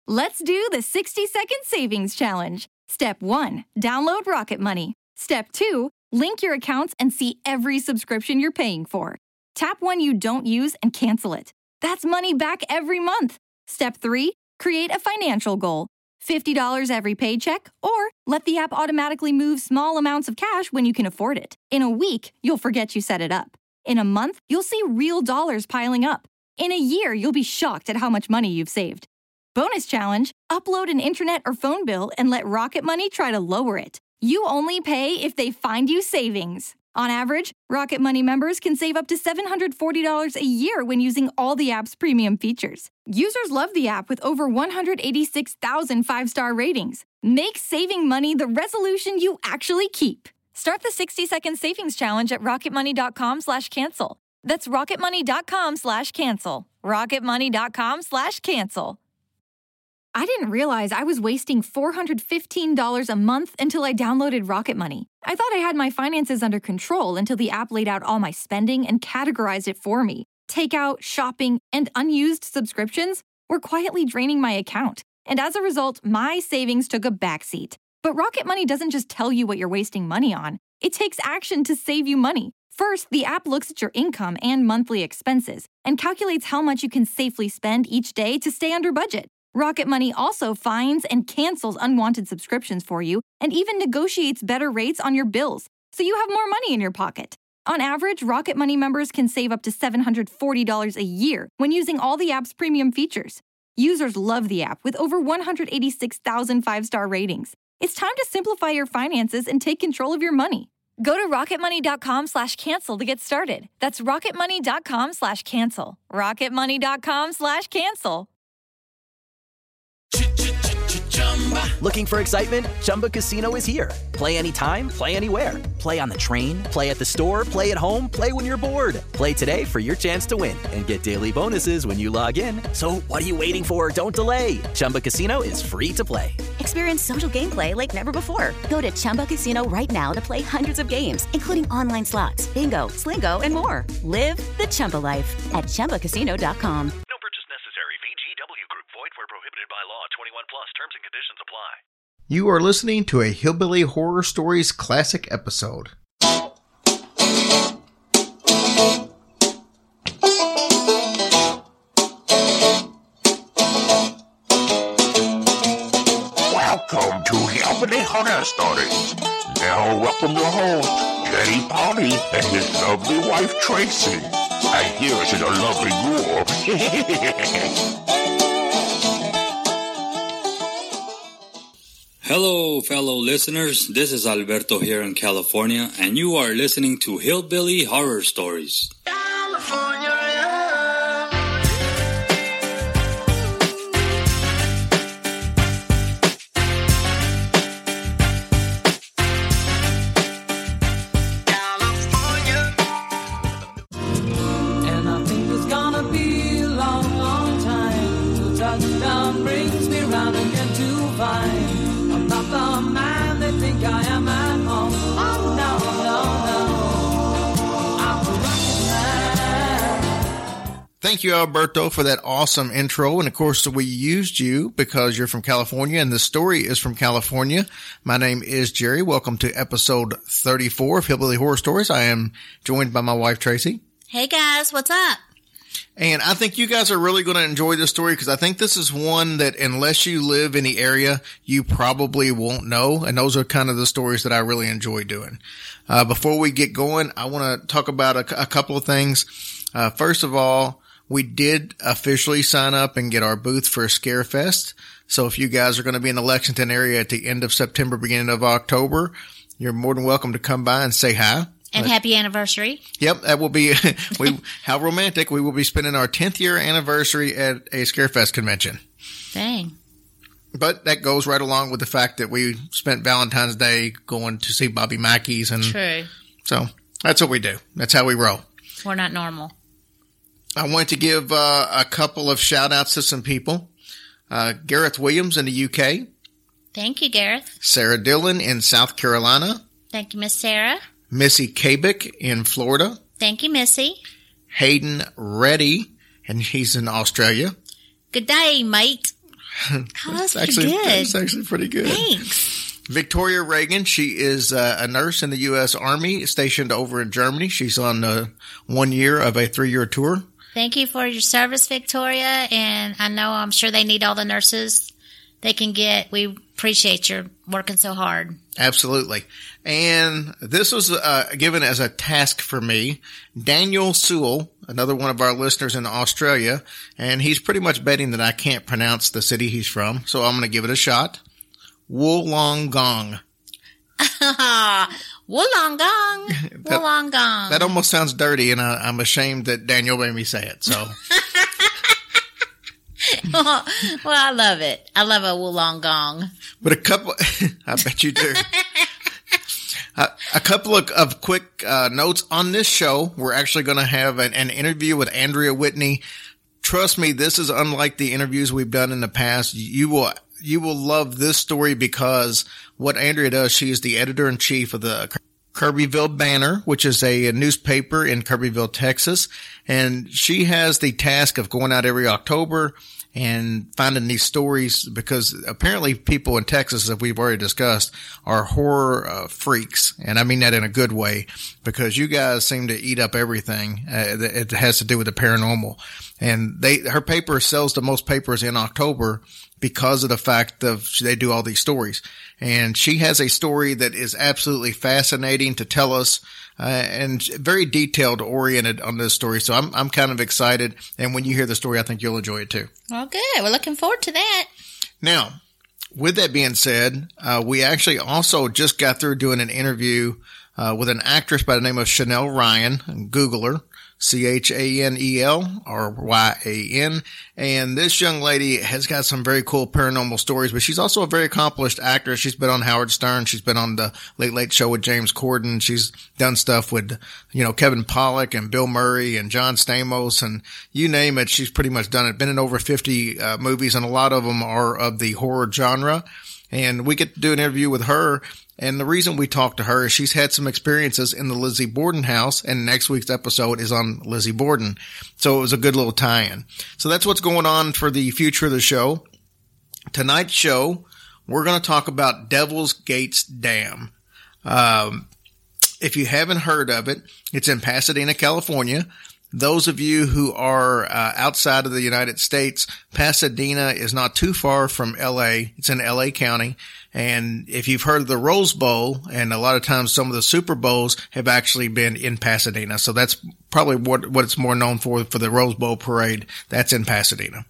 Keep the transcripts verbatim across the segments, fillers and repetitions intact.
Let's do the sixty second Savings Challenge. Step one, download Rocket Money. Step two, link your accounts and see every subscription you're paying for. Tap one you don't use and cancel it. That's money back every month. Step three, create a financial goal. fifty dollars every paycheck, or let the app automatically move small amounts of cash when you can afford it. In a week, you'll forget you set it up. In a month, you'll see real dollars piling up. In a year, you'll be shocked at how much money you've saved. Bonus challenge, upload an internet or phone bill and let Rocket Money try to lower it. You only pay if they find you savings. On average, Rocket Money members can save up to seven hundred forty dollars a year when using all the app's premium features. Users love the app with over one hundred eighty-six thousand five-star ratings. Make saving money the resolution you actually keep. Start the sixty second Savings Challenge at rocketmoney.com slash cancel. That's rocketmoney.com slash cancel. rocketmoney.com slash cancel. I didn't realize I was wasting four hundred fifteen dollars a month until I downloaded Rocket Money. I thought I had my finances under control until the app laid out all my spending and categorized it for me. Takeout, shopping, and unused subscriptions were quietly draining my account. And as a result, my savings took a backseat. But Rocket Money doesn't just tell you what you're wasting money on. It takes action to save you money. First, the app looks at your income and monthly expenses and calculates how much you can safely spend each day to stay under budget. Rocket Money also finds and cancels unwanted subscriptions for you and even negotiates better rates on your bills, so you have more money in your pocket. On average, Rocket Money members can save up to seven hundred forty dollars a year when using all the app's premium features. Users love the app with over one hundred eighty-six thousand five-star ratings. It's time to simplify your finances and take control of your money. Go to rocketmoney.com slash cancel to get started. That's rocketmoney.com slash cancel. rocketmoney.com slash cancel. Looking for excitement? Chumba Casino is here. Play anytime, play anywhere. Play on the train, play at the store, play at home, play when you're bored. Play today for your chance to win and get daily bonuses when you log in. So what are you waiting for? Don't delay. Chumba Casino is free to play. Experience social gameplay like never before. Go to Chumba Casino right now to play hundreds of games, including online slots, bingo, Slingo, and more. Live the Chumba life at chumba casino dot com. No purchase necessary. V G W Group. Void where prohibited by law. twenty-one plus. Terms and conditions apply. You are listening to a Hillbilly Horror Stories classic episode. Welcome to Hillbilly Horror Stories. Now welcome your host, Jerry Polly, and his lovely wife, Tracy. And here's the lovely ghoul. Hello, fellow listeners. This is Alberto here in California, and you are listening to Hillbilly Horror Stories. California. And I think it's gonna be a long, long time till touchdown brings me round again to find I'm not the man they think I am at home. Oh, no, no, no. I'm a rocket man. Thank you, Alberto, for that awesome intro. And of course, we used you because you're from California and the story is from California. My name is Jerry. Welcome to episode thirty-four of Hillbilly Horror Stories. I am joined by my wife, Tracy. Hey guys, what's up? And I think you guys are really going to enjoy this story because I think this is one that unless you live in the area, you probably won't know. And those are kind of the stories that I really enjoy doing. Uh, before we get going, I want to talk about a, a couple of things. Uh, first of all, we did officially sign up and get our booth for Scarefest. So if you guys are going to be in the Lexington area at the end of September, beginning of October, you're more than welcome to come by and say hi. And But, happy anniversary. Yep, that will be, we, how romantic. We will be spending our tenth year anniversary at a Scarefest convention. Dang. But that goes right along with the fact that we spent Valentine's Day going to see Bobby Mackey's. And True. so that's what we do. That's how we roll. We're not normal. I want to give uh, a couple of shout outs to some people. Uh, Gareth Williams in the U K. Thank you, Gareth. Sarah Dillon in South Carolina. Thank you, Miss Sarah. Missy Kabik in Florida. Thank you, Missy. Hayden Reddy, and he's in Australia. Good day, mate. Oh, that's pretty actually, good. That's actually pretty good. Thanks. Victoria Reagan, she is uh, a nurse in the U S Army stationed over in Germany. She's on uh, one year of a three-year tour. Thank you for your service, Victoria. And I know I'm sure they need all the nurses they can get. We appreciate your working so hard. Absolutely. And this was uh, given as a task for me. Daniel Sewell, another one of our listeners in Australia, and he's pretty much betting that I can't pronounce the city he's from, so I'm going to give it a shot. Wollongong. Wollongong. Wollongong. That almost sounds dirty, and I, I'm ashamed that Daniel made me say it, so... Well, I love it. I love a Wollongong. But a couple, I bet you do. a, a couple of, of quick uh, notes on this show. We're actually going to have an, an interview with Andrea Whitney. Trust me, this is unlike the interviews we've done in the past. You will, you will love this story because what Andrea does, she is the editor-in-chief of the Kirbyville Banner, which is a, a newspaper in Kirbyville, Texas. And she has the task of going out every October and finding these stories because apparently people in Texas, as we've already discussed, are horror uh, freaks. And I mean that in a good way because you guys seem to eat up everything uh, that it has to do with the paranormal. And they, her paper sells the most papers in October because of the fact of they do all these stories. And she has a story that is absolutely fascinating to tell us. Uh, and very detailed oriented on this story. So I'm, I'm kind of excited. And when you hear the story, I think you'll enjoy it too. Well, good. We're looking forward to that. Now, with that being said, uh, we actually also just got through doing an interview, uh, with an actress by the name of Chanel Ryan. Google her. C H A N E L or Y A N. And this young lady has got some very cool paranormal stories, but she's also a very accomplished actress. She's been on Howard Stern. She's been on the Late Late Show with James Corden. She's done stuff with, you know, Kevin Pollak and Bill Murray and John Stamos and you name it. She's pretty much done it. Been in over fifty uh, movies and a lot of them are of the horror genre. And we get to do an interview with her. And the reason we talked to her is she's had some experiences in the Lizzie Borden house, and next week's episode is on Lizzie Borden. So it was a good little tie-in. So that's what's going on for the future of the show. Tonight's show, we're going to talk about Devil's Gates Dam. Um, if you haven't heard of it, it's in Pasadena, California. Those of you who are uh, outside of the United States, Pasadena is not too far from L A. It's in L A County. And if you've heard of the Rose Bowl, and a lot of times some of the Super Bowls have actually been in Pasadena. So that's probably what, what it's more known for, for the Rose Bowl parade. That's in Pasadena.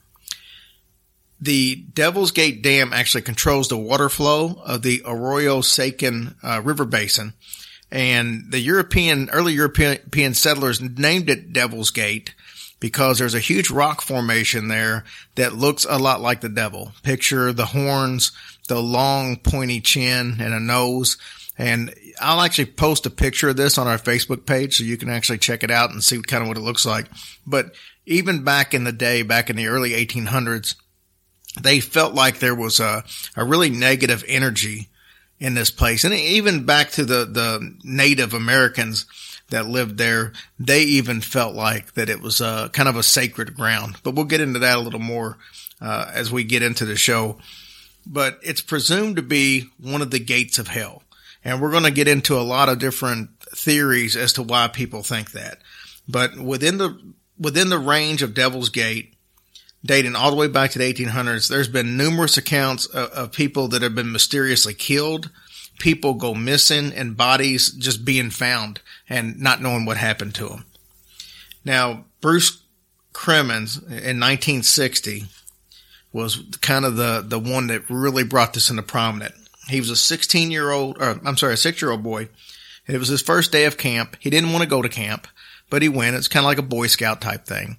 The Devil's Gate Dam actually controls the water flow of the Arroyo Seco uh, River Basin. And the European, early European settlers named it Devil's Gate because there's a huge rock formation there that looks a lot like the devil. Picture the horns, the long pointy chin and a nose. And I'll actually post a picture of this on our Facebook page so you can actually check it out and see kind of what it looks like. But even back in the day, back in the early eighteen hundreds, they felt like there was a, a really negative energy in this place. And even back to the, the Native Americans that lived there, they even felt like that it was a kind of a sacred ground. But we'll get into that a little more, uh, as we get into the show. But it's presumed to be one of the gates of hell. And we're going to get into a lot of different theories as to why people think that. But within the, within the range of Devil's Gate, dating all the way back to the eighteen hundreds, there's been numerous accounts of, of people that have been mysteriously killed, people go missing, and bodies just being found and not knowing what happened to them. Now, Bruce Cremins in nineteen sixty was kind of the, the one that really brought this into prominence. He was a sixteen-year-old, or I'm sorry, a six-year-old boy. It was his first day of camp. He didn't want to go to camp, but he went. It's kind of like a Boy Scout type thing.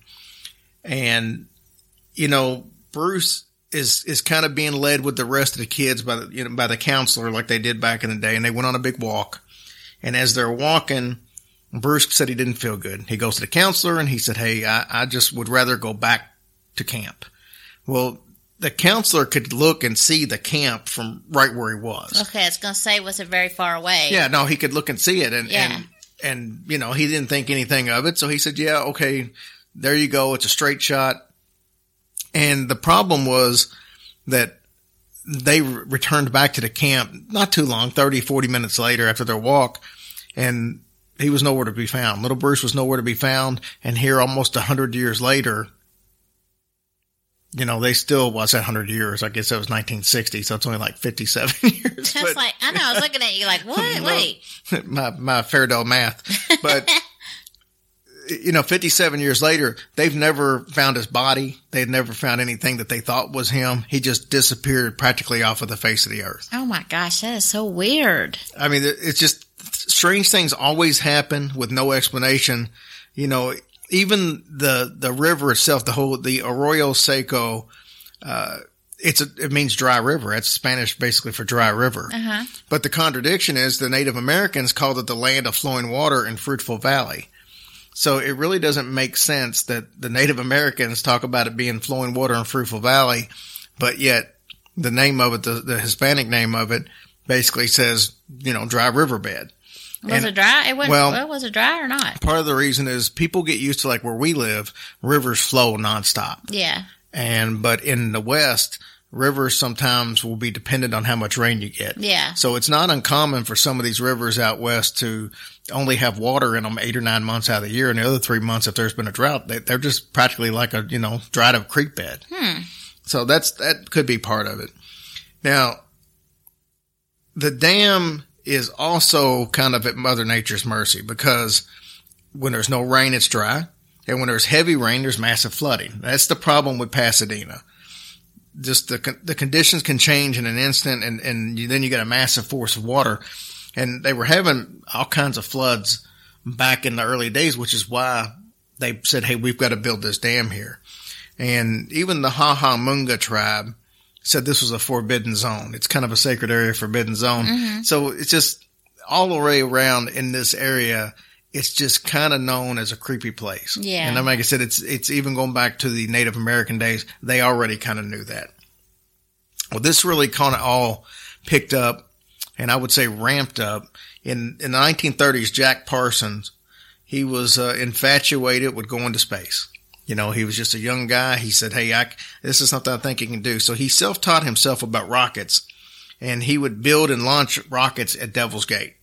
And you know, Bruce is, is kind of being led with the rest of the kids by the, you know, by the counselor like they did back in the day. And they went on a big walk. And as they're walking, Bruce said he didn't feel good. He goes to the counselor and he said, hey, I, I just would rather go back to camp. Well, the counselor could look and see the camp from right where he was. Okay. I was going to say, was it very far away? Yeah, no, he could look and see it. And, yeah. and, and, you know, he didn't think anything of it. So he said, yeah, okay, there you go. It's a straight shot. And the problem was that they re- returned back to the camp not too long, thirty, forty minutes later after their walk, and he was nowhere to be found. Little Bruce was nowhere to be found. And here almost a hundred years later, you know, they still was a hundred years. I guess that was nineteen sixty. So it's only like fifty-seven years. That's like, I know, I was looking at you like, what? Wait. my, my fair dough math. But, you know, fifty-seven years later, they've never found his body. They've never found anything that they thought was him. He just disappeared practically off of the face of the earth. Oh my gosh, that is so weird. I mean, it's just strange things always happen with no explanation. You know, even the, the river itself, the whole, the Arroyo Seco, uh, it's a, it means dry river. That's Spanish basically for dry river. Uh-huh. But the contradiction is the Native Americans called it the land of flowing water and fruitful valley. So it really doesn't make sense that the Native Americans talk about it being flowing water and fruitful valley, but yet the name of it, the, the Hispanic name of it, basically says, you know, dry riverbed. Was And, it dry? It wasn't, well, well, was it dry or not? Part of the reason is people get used to, like where we live, rivers flow nonstop. Yeah. And, but in the West, rivers sometimes will be dependent on how much rain you get. Yeah. So it's not uncommon for some of these rivers out West to only have water in them eight or nine months out of the year. And the other three months, if there's been a drought, they, they're just practically like a, you know, dried up creek bed. Hmm. So that's, that could be part of it. Now, the dam is also kind of at Mother Nature's mercy because when there's no rain, it's dry. And when there's heavy rain, there's massive flooding. That's the problem with Pasadena. Just the the conditions can change in an instant, and, and you, then you get a massive force of water. And they were having all kinds of floods back in the early days, which is why they said, hey, we've got to build this dam here. And even the Hahamunga tribe said this was a forbidden zone. It's kind of a sacred area, forbidden zone. Mm-hmm. So it's just all the way around in this area. It's just kind of known as a creepy place. Yeah. And like I said, it's, it's even going back to the Native American days. They already kind of knew that. Well, this really kind of all picked up, and I would say ramped up in, in the nineteen thirties. Jack Parsons, he was uh, infatuated with going to space. You know, he was just a young guy. He said, hey, I, this is something I think he can do. So he self-taught himself about rockets, and he would build and launch rockets at Devil's Gate.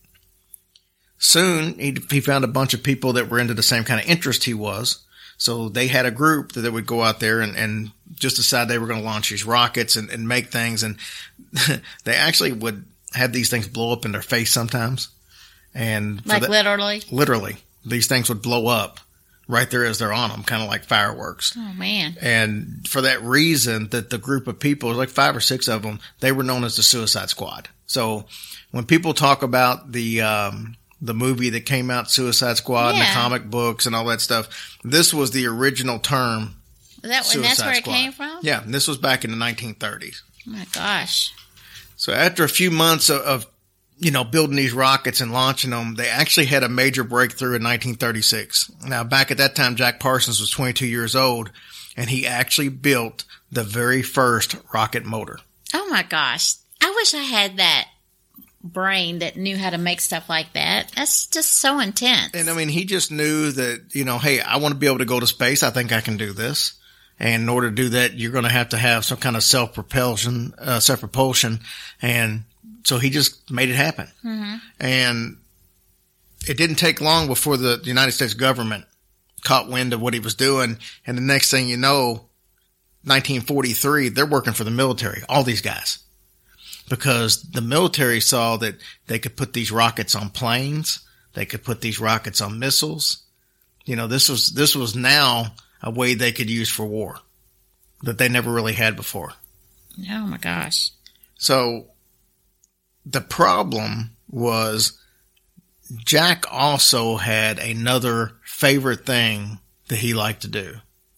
Soon, he, he found a bunch of people that were into the same kind of interest he was. So they had a group that would go out there and, and just decide they were going to launch these rockets and, and make things. And they actually would have these things blow up in their face sometimes. And like that, literally? Literally. These things would blow up right there as they're on them, kind of like fireworks. Oh, man. And for that reason, that the group of people, like five or six of them, they were known as the Suicide Squad. So when people talk about the, um, the movie that came out, Suicide Squad, yeah. and the comic books and all that stuff, this was the original term. Is that, Suicide and that's where Squad. it came from? Yeah, and this was back in the nineteen thirties. Oh, my gosh. So after a few months of, of, you know, building these rockets and launching them, they actually had a major breakthrough in nineteen thirty-six. Now, back at that time, Jack Parsons was twenty-two years old, and he actually built the very first rocket motor. Oh, my gosh. I wish I had that brain that knew how to make stuff like that. That's just so intense. And I mean, he just knew that, you know, hey, I want to be able to go to space. I think I can do this. And in order to do that, you're going to have to have some kind of self-propulsion, uh, self-propulsion. And so he just made it happen. Mm-hmm. And it didn't take long before the United States government caught wind of what he was doing. And the next thing you know, nineteen forty-three, they're working for the military, all these guys. Because the military saw that they could put these rockets on planes. They could put these rockets on missiles. You know, this was, this was now a way they could use for war that they never really had before. Oh my gosh. So the problem was Jack also had another favorite thing that he liked to do.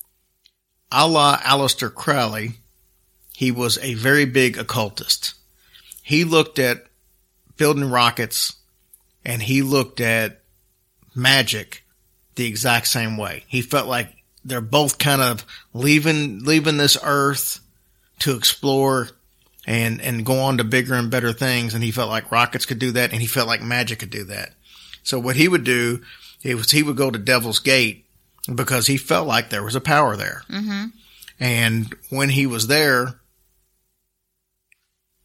A la Aleister Crowley, he was a very big occultist. He looked at building rockets and he looked at magic the exact same way. He felt like they're both kind of leaving, leaving this earth to explore and, and go on to bigger and better things. And he felt like rockets could do that. And he felt like magic could do that. So what he would do, it was he would go to Devil's Gate because he felt like there was a power there. Mm-hmm. And when he was there,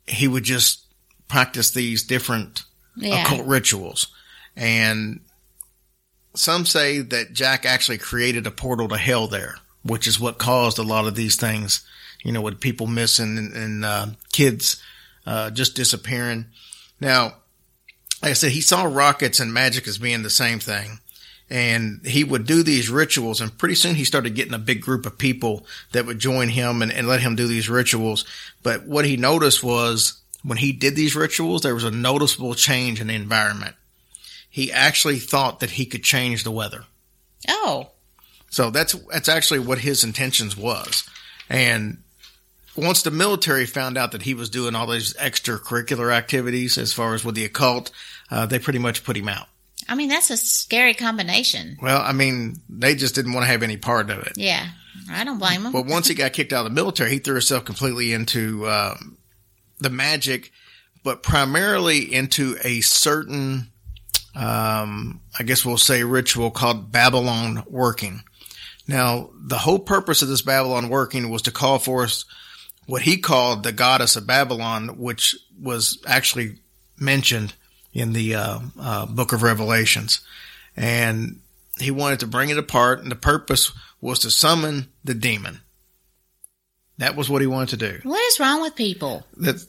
he would just practice these different Yeah. occult rituals. And some say that Jack actually created a portal to hell there, which is what caused a lot of these things, you know, with people missing and, and uh, kids uh, just disappearing. Now, like I said, he saw rockets and magic as being the same thing. And he would do these rituals, and pretty soon he started getting a big group of people that would join him and, and let him do these rituals. But what he noticed was when he did these rituals, there was a noticeable change in the environment. He actually thought that he could change the weather. Oh. So that's that's actually what his intentions was. And once the military found out that he was doing all these extracurricular activities as far as with the occult, uh, they pretty much put him out. I mean, that's a scary combination. Well, I mean, they just didn't want to have any part of it. Yeah. I don't blame him. But once he got kicked out of the military, he threw himself completely into um, the magic, but primarily into a certain, um, I guess we'll say, ritual called Babylon working. Now, the whole purpose of this Babylon working was to call forth what he called the goddess of Babylon, which was actually mentioned in the uh, uh, book of Revelations. And he wanted to bring it apart, and the purpose was to summon the demon. That was what he wanted to do. What is wrong with people? That,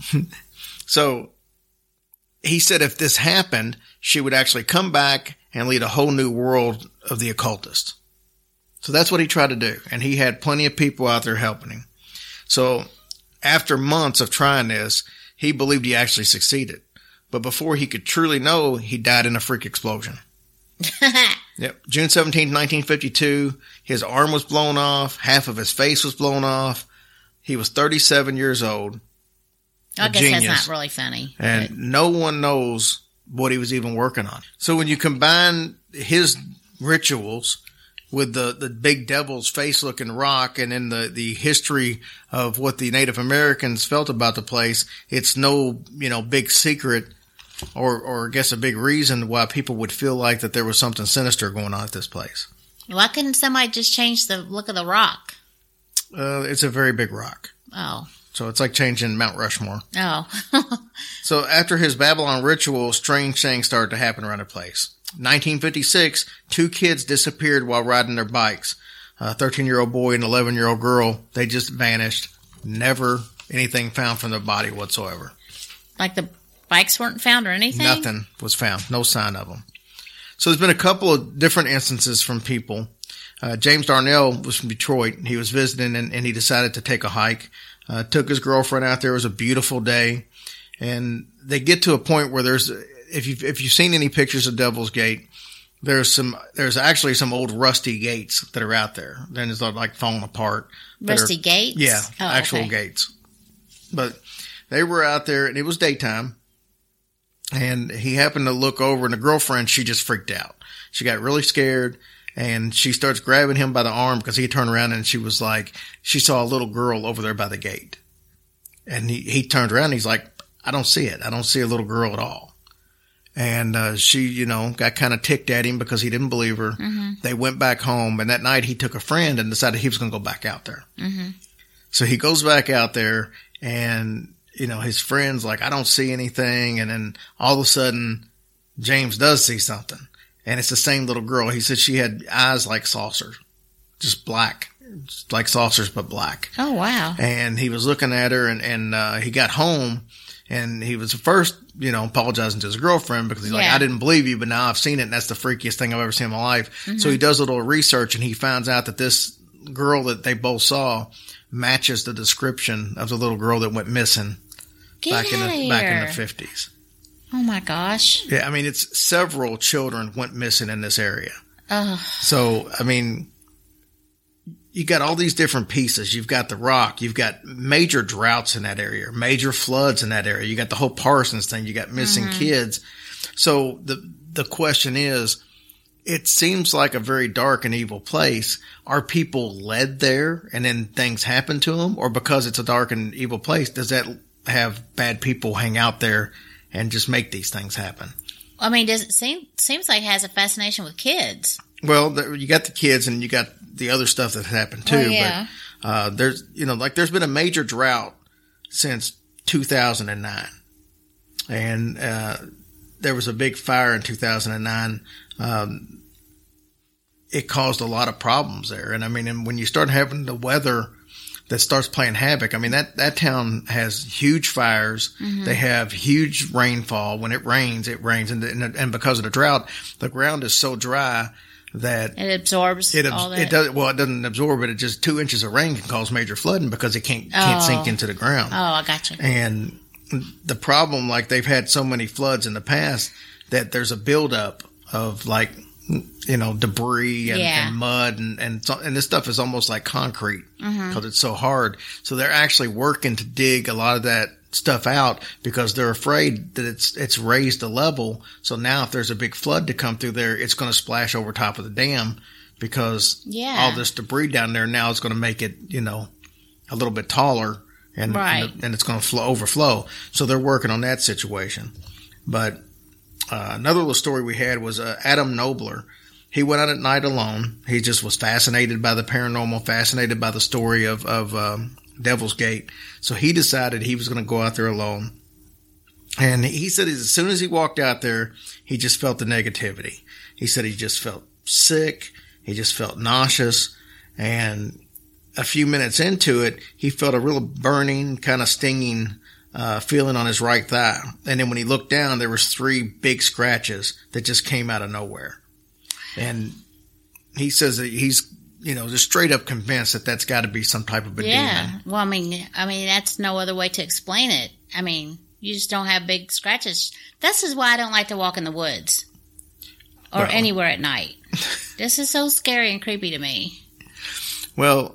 so he said if this happened, she would actually come back and lead a whole new world of the occultist. So that's what he tried to do. And he had plenty of people out there helping him. So after months of trying this, he believed he actually succeeded. But before he could truly know, he died in a freak explosion. Yep. June seventeenth, nineteen fifty-two, his arm was blown off. Half of his face was blown off. He was thirty-seven years old. I guess genius. that's not really funny. And but. no one knows what he was even working on. So when you combine his rituals with the, the big devil's face looking rock and then the, the history of what the Native Americans felt about the place, it's no, you know, big secret or, or I guess a big reason why people would feel like that there was something sinister going on at this place. Why couldn't somebody just change the look of the rock? Uh, it's a very big rock. Oh. So it's like changing Mount Rushmore. Oh. So after his Babylon ritual, strange things started to happen around the place. nineteen fifty-six, two kids disappeared while riding their bikes. A thirteen-year-old boy and an eleven-year-old girl. They just vanished. Never anything found from their body whatsoever. Like the bikes weren't found or anything? Nothing was found. No sign of them. So there's been a couple of different instances from people. Uh, James Darnell was from Detroit. He was visiting and, and he decided to take a hike. Uh, took his girlfriend out there. It was a beautiful day. And they get to a point where there's, if you've, if you've seen any pictures of Devil's Gate, there's some, there's actually some old rusty gates that are out there. Then it's like falling apart. Rusty are, gates? Yeah, oh, actual okay. gates. But they were out there and it was daytime. And he happened to look over and the girlfriend, she just freaked out. She got really scared and she starts grabbing him by the arm because he turned around and she was like, she saw a little girl over there by the gate. And he, he turned around and he's like, I don't see it. I don't see a little girl at all. And, uh, she, you know, got kind of ticked at him because he didn't believe her. Mm-hmm. They went back home and that night he took a friend and decided he was going to go back out there. Mm-hmm. So he goes back out there and, you know, his friend's like, I don't see anything. And then all of a sudden James does see something and it's the same little girl. He said she had eyes like saucers, just black, just like saucers, but black. Oh, wow. And he was looking at her and, and, uh, he got home and he was first, you know, apologizing to his girlfriend because he's yeah. like, I didn't believe you, but now I've seen it and that's the freakiest thing I've ever seen in my life. Mm-hmm. So he does a little research and he finds out that this girl that they both saw matches the description of the little girl that went missing Get back in the here. back in the fifties. Oh my gosh. Yeah, I mean it's several children went missing in this area. Oh. So, I mean, you got all these different pieces. You've got the rock. You've got major droughts in that area, major floods in that area. You got the whole Parsons thing. You got missing mm-hmm. kids. So the the question is, it seems like a very dark and evil place. Are people led there and then things happen to them? Or because it's a dark and evil place, does that have bad people hang out there and just make these things happen? I mean, does it seem, seems like it has a fascination with kids. Well, the, you got the kids and you got the other stuff that happened too. Oh, yeah. But, uh, there's, you know, like there's been a major drought since two thousand nine. And uh, there was a big fire in two thousand nine. Um, it caused a lot of problems there. And I mean, and when you start having the weather that starts playing havoc, I mean, that, that town has huge fires. Mm-hmm. They have huge rainfall. When it rains, it rains. And, and, and because of the drought, the ground is so dry that it absorbs it, all that. It does, well, it doesn't absorb it. It just two inches of rain can cause major flooding because it can't, can't oh. sink into the ground. Oh, I got you. And the problem, like they've had so many floods in the past that there's a buildup of like, you know, debris and, yeah. and mud and, and, so, and this stuff is almost like concrete because mm-hmm. it's so hard. So they're actually working to dig a lot of that stuff out because they're afraid that it's, it's raised the level. So now if there's a big flood to come through there, it's going to splash over top of the dam because yeah. all this debris down there now is going to make it, you know, a little bit taller and, right. and, and it's going to flow, overflow. So they're working on that situation. But, uh, another little story we had was, uh, Adam Nobler. He went out at night alone. He just was fascinated by the paranormal, fascinated by the story of, of, um, Devil's Gate. So he decided he was going to go out there alone. And he said as soon as he walked out there, he just felt the negativity. He said he just felt sick. He just felt nauseous. And a few minutes into it, he felt a real burning, kind of stinging uh, feeling on his right thigh. And then when he looked down, there was three big scratches that just came out of nowhere. And he says that he's, you know, just straight up convinced that that's got to be some type of a yeah. demon. Well, I mean, I mean, that's no other way to explain it. I mean, you just don't have big scratches. This is why I don't like to walk in the woods or well, anywhere at night. This is so scary and creepy to me. Well,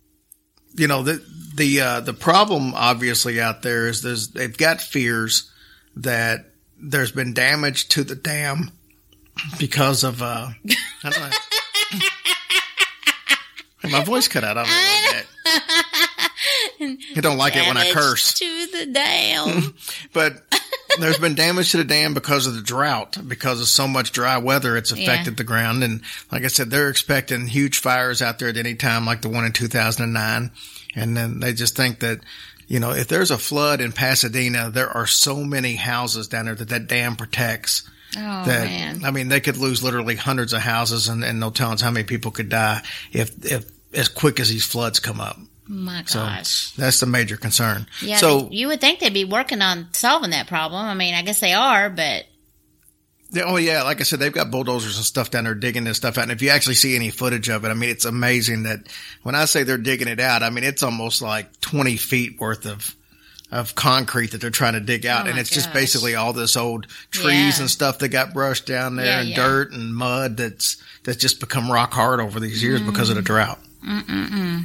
you know, the, the, uh, the problem obviously out there is there's, they've got fears that there's been damage to the dam because of, uh, I don't know. My voice cut out. I don't like that. I don't like it when I curse. To the dam. But there's been damage to the dam because of the drought, because of so much dry weather. It's affected yeah. the ground. And like I said, they're expecting huge fires out there at any time, like the one in two thousand nine. And then they just think that, you know, if there's a flood in Pasadena, there are so many houses down there that that dam protects. Oh, that, man. I mean, they could lose literally hundreds of houses and, and no telling how many people could die if, if, as quick as these floods come up. My gosh. So that's the major concern. Yeah. So you would think they'd be working on solving that problem. I mean, I guess they are, but. Oh yeah. Like I said, they've got bulldozers and stuff down there digging this stuff out. And if you actually see any footage of it, I mean, it's amazing that when I say they're digging it out, I mean, it's almost like twenty feet worth of, of concrete that they're trying to dig out. Oh and it's gosh. just basically all this old trees yeah. and stuff that got brushed down there yeah, and yeah. dirt and mud that's, that's just become rock hard over these years mm. because of the drought. Mm-mm-mm.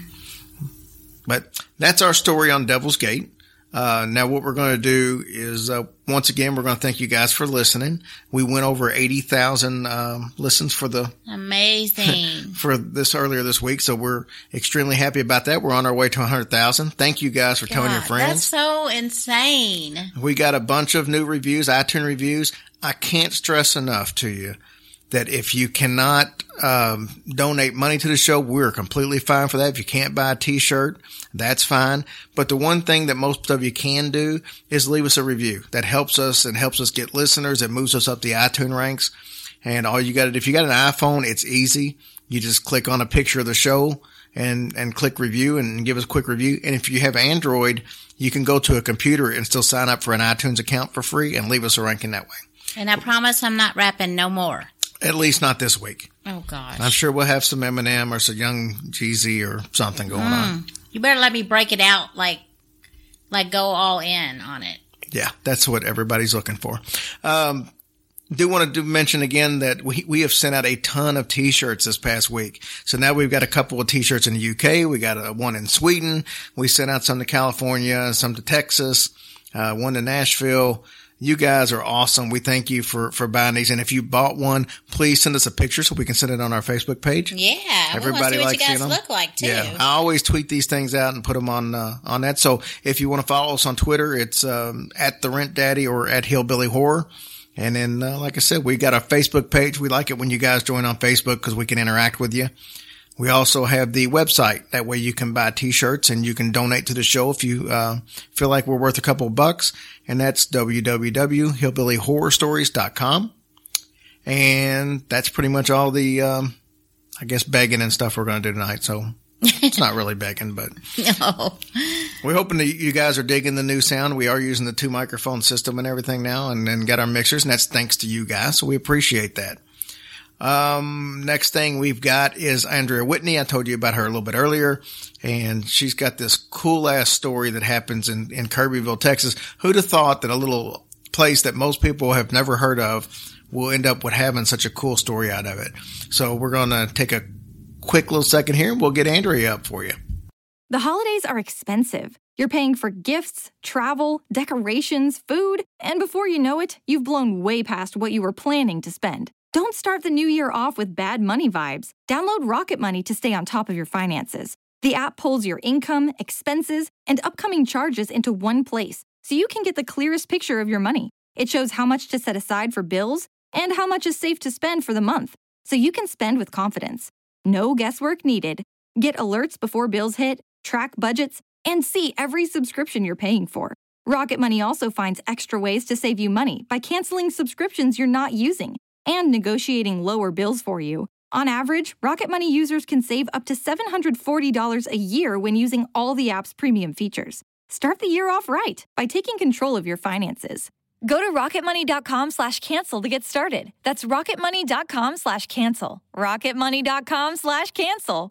But that's our story on Devil's Gate. Uh, now what we're going to do is, uh, once again, we're going to thank you guys for listening. We went over eighty thousand, um, listens for the, amazing for this earlier this week. So we're extremely happy about that. We're on our way to a hundred thousand. Thank you guys for God, telling your friends. That's so insane. We got a bunch of new reviews, iTunes reviews. I can't stress enough to you that if you cannot um, donate money to the show, we're completely fine for that. If you can't buy a T-shirt, that's fine. But the one thing that most of you can do is leave us a review. That helps us and helps us get listeners. It moves us up the iTunes ranks. And all you got to, if you got an iPhone, it's easy. You just click on a picture of the show and, and click review and give us a quick review. And if you have Android, you can go to a computer and still sign up for an iTunes account for free and leave us a ranking that way. And I promise I'm not rapping no more. At least not this week. Oh, gosh. I'm sure we'll have some Eminem or some Young Jeezy or something going mm. on. You better let me break it out, like, like go all in on it. Yeah, that's what everybody's looking for. Um, do want to do mention again that we we have sent out a ton of T-shirts this past week. So now we've got a couple of T-shirts in the U K. We got a, one in Sweden. We sent out some to California, some to Texas, uh, one to Nashville. You guys are awesome. We thank you for, for buying these. And if you bought one, please send us a picture so we can send it on our Facebook page. Yeah. Everybody we want to see what likes you guys seeing them. look like, too. Yeah. I always tweet these things out and put them on, uh, on that. So if you want to follow us on Twitter, it's, um, at the Rent Daddy or at Hillbilly Horror. And then, uh, like I said, we got a Facebook page. We like it when you guys join on Facebook because we can interact with you. We also have the website. That way you can buy t-shirts and you can donate to the show if you uh, feel like we're worth a couple of bucks. And that's w w w dot hillbilly horror stories dot com. And that's pretty much all the, um, I guess, begging and stuff we're going to do tonight. So it's not really begging, but no. We're hoping that you guys are digging the new sound. We are using the two microphone system and everything now, and then got our mixers, and that's thanks to you guys. So we appreciate that. Um, next thing we've got is Andrea Whitney. I told you about her a little bit earlier, and she's got this cool ass story that happens in, in Kirbyville, Texas. Who'd have thought that a little place that most people have never heard of will end up with having such a cool story out of it? So we're going to take a quick little second here and we'll get Andrea up for you. The holidays are expensive. You're paying for gifts, travel, decorations, food, and before you know it, you've blown way past what you were planning to spend. Don't start the new year off with bad money vibes. Download Rocket Money to stay on top of your finances. The app pulls your income, expenses, and upcoming charges into one place, so you can get the clearest picture of your money. It shows how much to set aside for bills and how much is safe to spend for the month, so you can spend with confidence. No guesswork needed. Get alerts before bills hit, track budgets, and see every subscription you're paying for. Rocket Money also finds extra ways to save you money by canceling subscriptions you're not using and negotiating lower bills for you. On average, Rocket Money users can save up to seven hundred forty dollars a year when using all the app's premium features. Start the year off right by taking control of your finances. Go to rocketmoney.com slash cancel to get started. That's rocketmoney.com slash cancel. rocketmoney.com slash cancel.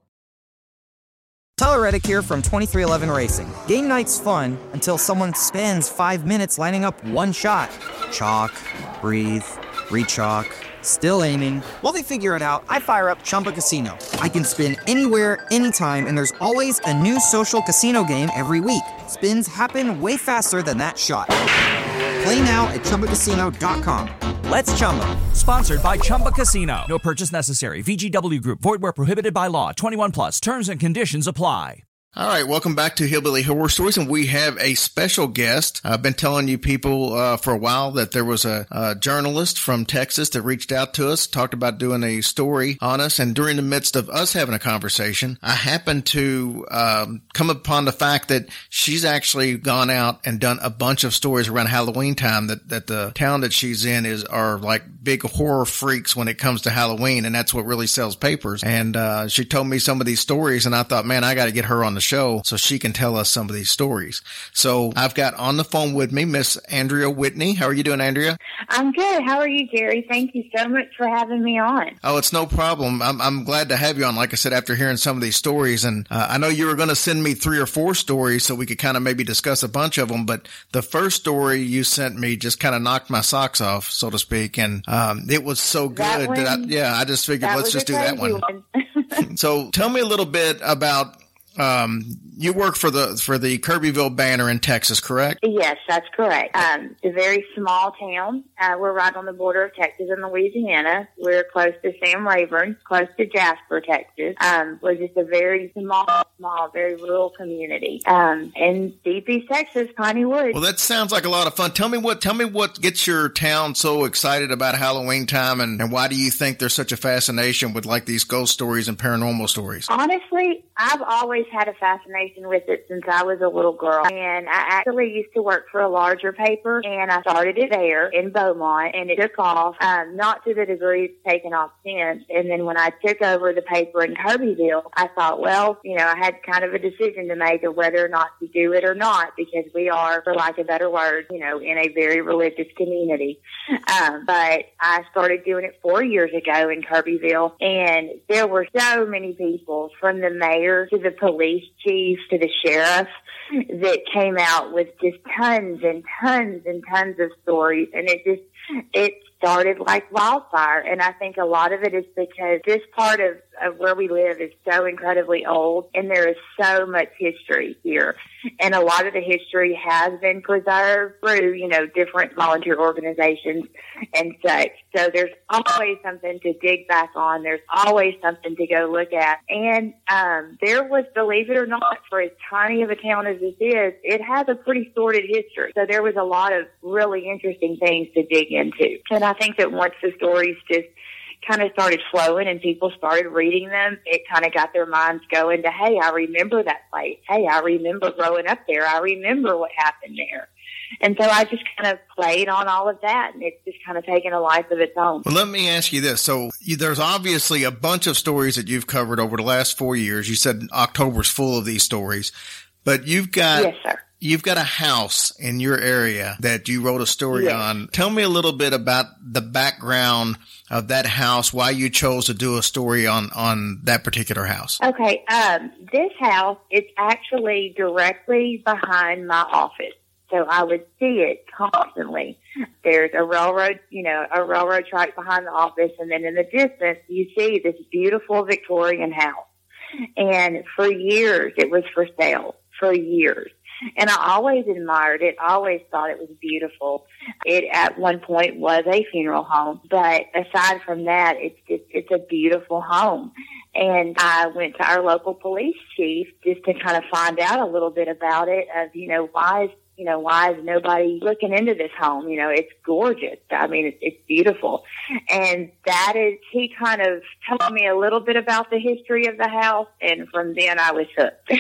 Tyler Reddick here from twenty-three eleven Racing. Game night's fun until someone spends five minutes lining up one shot. Chalk, breathe, re-chalk, still aiming. While they figure it out, I fire up Chumba Casino. I can spin anywhere, anytime, and there's always a new social casino game every week. Spins happen way faster than that shot. Play now at chumba casino dot com. Let's Chumba. Sponsored by Chumba Casino. No purchase necessary. V G W Group. Void where prohibited by law. twenty-one plus. Terms and conditions apply. All right, welcome back to Hillbilly Horror Stories, and we have a special guest. I've been telling you people uh, for a while that there was a, a journalist from Texas that reached out to us, talked about doing a story on us, and during the midst of us having a conversation, I happened to um, come upon the fact that she's actually gone out and done a bunch of stories around Halloween time, that, that the town that she's in is are like big horror freaks when it comes to Halloween, and that's what really sells papers. And uh, she told me some of these stories, and I thought, man, I got to get her on the show so she can tell us some of these stories. So I've got on the phone with me Miss Andrea Whitney. How are you doing, Andrea? I'm good. How are you, Gary? Thank you so much for having me on. Oh, it's no problem. I'm, I'm glad to have you on, like I said, after hearing some of these stories. And uh, I know you were going to send me three or four stories so we could kind of maybe discuss a bunch of them. But the first story you sent me just kind of knocked my socks off, so to speak. And um, it was so good that, one, that I, yeah, I just figured let's just do that one. one. So tell me a little bit about Um, you work for the for the Kirbyville Banner in Texas, correct? Yes, that's correct. Um, it's a very small town. Uh, we're right on the border of Texas and Louisiana. We're close to Sam Rayburn, close to Jasper, Texas. Um, we're just a very small, small, very rural community. Um, in Deep East Texas, Piney Woods. Well, that sounds like a lot of fun. Tell me what tell me what gets your town so excited about Halloween time, and, and why do you think there's such a fascination with like these ghost stories and paranormal stories? Honestly, I've always had a fascination with it since I was a little girl. And I actually used to work for a larger paper, and I started it there in Beaumont, and it took off, um, not to the degree it's taken off since. And then when I took over the paper in Kirbyville, I thought, well, you know, I had kind of a decision to make of whether or not to do it or not, because we are, for lack of a better word, you know, in a very religious community. Um, but I started doing it four years ago in Kirbyville, and there were so many people, from the mayor to the police chief to the sheriff, that came out with just tons and tons and tons of stories. And it just, it started like wildfire. And I think a lot of it is because this part of, of where we live is so incredibly old, and there is so much history here. And a lot of the history has been preserved through, you know, different volunteer organizations and such. So there's always something to dig back on. There's always something to go look at. And um, there was, believe it or not, for as tiny of a town as this is, it has a pretty sordid history. So there was a lot of really interesting things to dig into. And I think that once the stories just kind of started flowing and people started reading them, it kind of got their minds going to, hey, I remember that place. Hey, I remember growing up there. I remember what happened there. And so I just kind of played on all of that, and it's just kind of taken a life of its own. Well, let me ask you this. So you, there's obviously a bunch of stories that you've covered over the last four years. You said October's full of these stories, but you've got yes, sir. You've got a house in your area that you wrote a story yes. on. Tell me a little bit about the background of that house, why you chose to do a story on, on that particular house. Okay. Um, this house is actually directly behind my office. So I would see it constantly. There's a railroad, you know, a railroad track behind the office. And then in the distance, you see this beautiful Victorian house. And for years, it was for sale, for years. And I always admired it, always thought it was beautiful. It at one point was a funeral home. But aside from that, it's just, it's a beautiful home. And I went to our local police chief just to kind of find out a little bit about it of, you know, why is You know, why is nobody looking into this home? You know, it's gorgeous. I mean, it's, it's beautiful. And that is, he kind of told me a little bit about the history of the house. And from then I was hooked.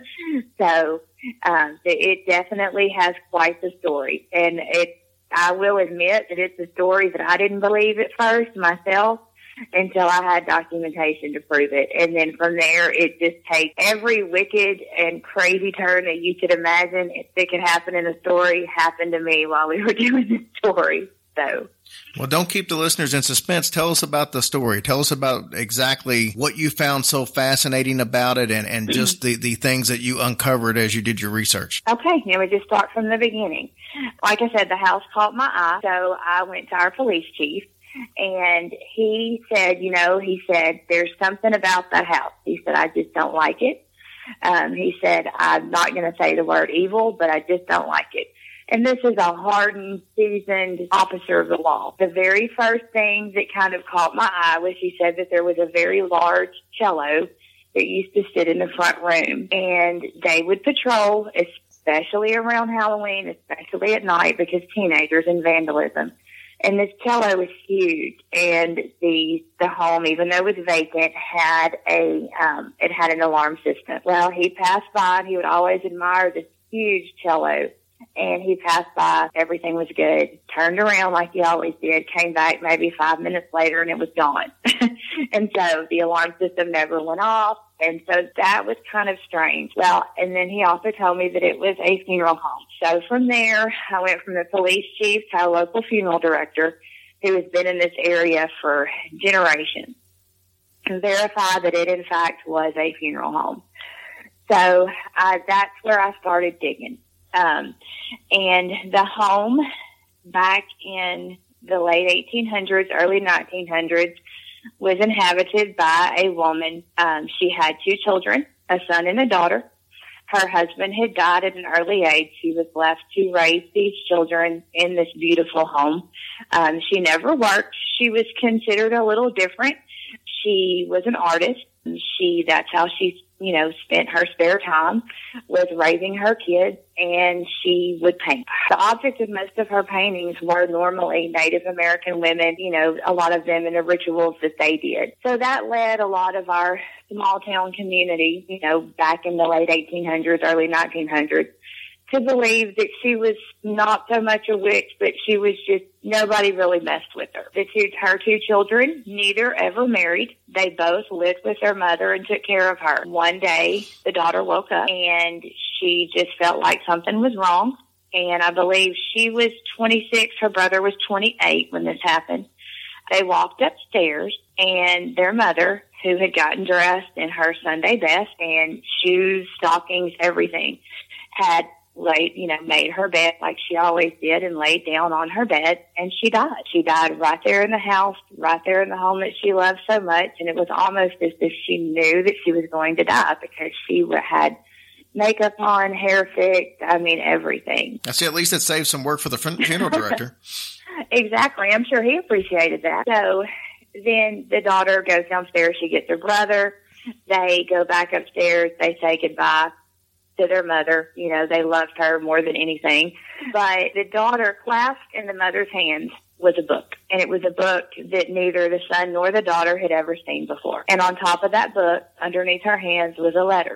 so, um, it definitely has quite the story. And it, I will admit that it's a story that I didn't believe at first myself, until I had documentation to prove it. And then from there, it just takes every wicked and crazy turn that you could imagine that could happen in a story happened to me while we were doing this story. So, well, don't keep the listeners in suspense. Tell us about the story. Tell us about exactly what you found so fascinating about it and, and just the, the things that you uncovered as you did your research. Okay, let me just start from the beginning. Like I said, the house caught my eye, so I went to our police chief. And he said, you know, he said, there's something about that house. He said, I just don't like it. Um, he said, I'm not going to say the word evil, but I just don't like it. And this is a hardened, seasoned officer of the law. The very first thing that kind of caught my eye was he said that there was a very large cello that used to sit in the front room. And they would patrol, especially around Halloween, especially at night, because teenagers and vandalism. And this cello was huge, and the the home, even though it was vacant, had a um, it had an alarm system. Well, he passed by, and he would always admire this huge cello. And he passed by, everything was good. Turned around like he always did, came back maybe five minutes later, and it was gone. And so the alarm system never went off. And so that was kind of strange. Well, and then he also told me that it was a funeral home. So from there, I went from the police chief to our local funeral director, who has been in this area for generations, and verify that it, in fact, was a funeral home. So uh, that's where I started digging. Um, and the home back in the late eighteen hundreds, early nineteen hundreds, was inhabited by a woman. Um, she had two children, a son and a daughter. Her husband had died at an early age. She was left to raise these children in this beautiful home. Um, she never worked. She was considered a little different. She was an artist. She, that's how she, you know, spent her spare time, was raising her kids, and she would paint. The object of most of her paintings were normally Native American women, you know, a lot of them in the rituals that they did. So that led a lot of our small town community, you know, back in the late eighteen hundreds, early nineteen hundreds, to believe that she was not so much a witch, but she was just, nobody really messed with her. The two, her two children, neither ever married. They both lived with their mother and took care of her. One day, the daughter woke up and she just felt like something was wrong. And I believe she was twenty-six, her brother was twenty-eight when this happened. They walked upstairs, and their mother, who had gotten dressed in her Sunday best and shoes, stockings, everything, had laid, you know, made her bed like she always did and laid down on her bed, and she died. She died right there in the house, right there in the home that she loved so much, and it was almost as if she knew that she was going to die because she had makeup on, hair fixed, I mean, everything. I see, at least it saved some work for the funeral director. Exactly. I'm sure he appreciated that. So then the daughter goes downstairs, she gets her brother, they go back upstairs, they say goodbye to their mother. You know, they loved her more than anything. But the daughter clasped in the mother's hands was a book. And it was a book that neither the son nor the daughter had ever seen before. And on top of that book, underneath her hands, was a letter.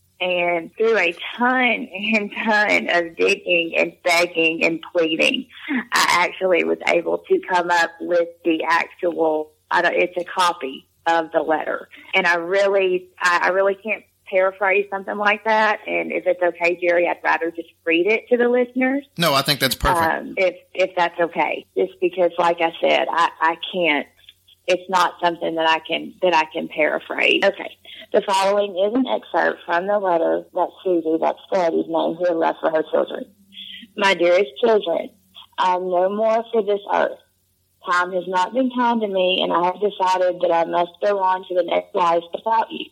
And through a ton and ton of digging and begging and pleading, I actually was able to come up with the actual, I don't, it's a copy of the letter. And I really, I, I really can't paraphrase something like that. And if it's okay, Jerry, I'd rather just read it to the listeners. No, I think that's perfect. Um, if, if that's okay. Just because, like I said, I, I can't, it's not something that I can, that I can paraphrase. Okay. The following is an excerpt from the letter that Susie, that's Freddie's name, who had left for her children. My dearest children, I am no more for this earth. Time has not been kind to me, and I have decided that I must go on to the next life without you.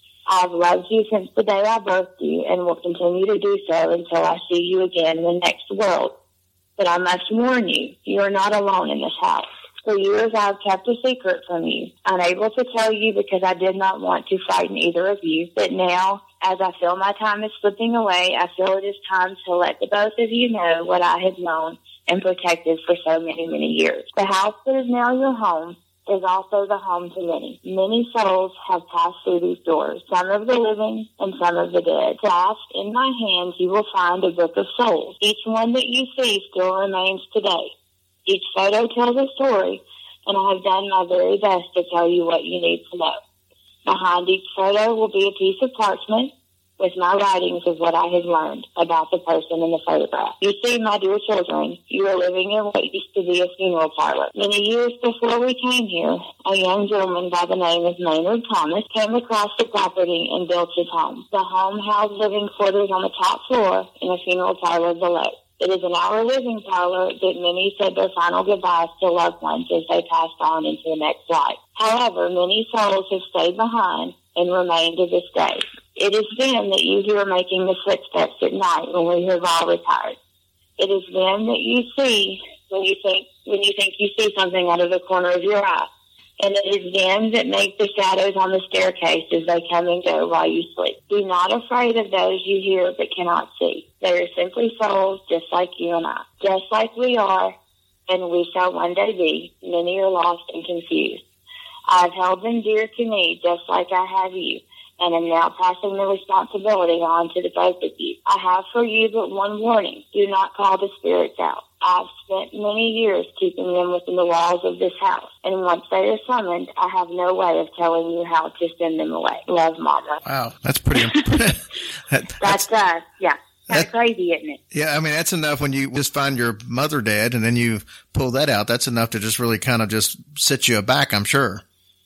I have loved you since the day I birthed you and will continue to do so until I see you again in the next world. But I must warn you, you are not alone in this house. For years I have kept a secret from you, unable to tell you because I did not want to frighten either of you. But now, as I feel my time is slipping away, I feel it is time to let the both of you know what I have known and protected for so many, many years. The house that is now your home is also the home to many. Many souls have passed through these doors, some of the living and some of the dead. Clasped in my hands, you will find a book of souls. Each one that you see still remains today. Each photo tells a story, and I have done my very best to tell you what you need to know. Behind each photo will be a piece of parchment with my writings of what I have learned about the person in the photograph. You see, my dear children, you are living in what used to be a funeral parlor. Many years before we came here, a young gentleman by the name of Maynard Thomas came across the property and built his home. The home housed living quarters on the top floor and a funeral parlor below. It is in our living parlor that many said their final goodbyes to loved ones as they passed on into the next life. However, many souls have stayed behind and remain to this day. It is then that you hear making the footsteps at night when we have all retired. It is then that you see when you think when you think you see something out of the corner of your eye. And it is them that make the shadows on the staircase as they come and go while you sleep. Be not afraid of those you hear but cannot see. They are simply souls just like you and I. Just like we are, and we shall one day be. Many are lost and confused. I have held them dear to me just like I have you, and am now passing the responsibility on to the both of you. I have for you but one warning. Do not call the spirits out. I've spent many years keeping them within the walls of this house, and once they are summoned, I have no way of telling you how to send them away. Love, Mama. Wow, that's pretty impressive. that, that's, that's, uh, yeah. Kind of crazy, isn't it? Yeah, I mean, that's enough when you just find your mother dead and then you pull that out. That's enough to just really kind of just set you aback, I'm sure.